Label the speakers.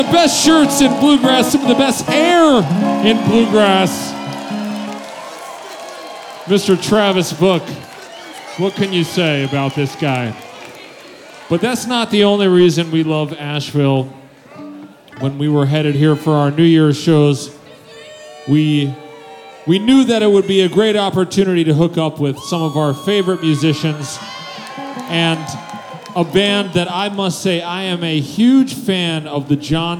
Speaker 1: The best shirts in bluegrass, some of the best hair in bluegrass. Mr. Travis Book. What can you say about this guy? But that's not the only reason we love Asheville. When we were headed here for our New Year's shows, we knew that it would be a great opportunity to hook up with some of our favorite musicians and a band that I must say I am a huge fan of, the John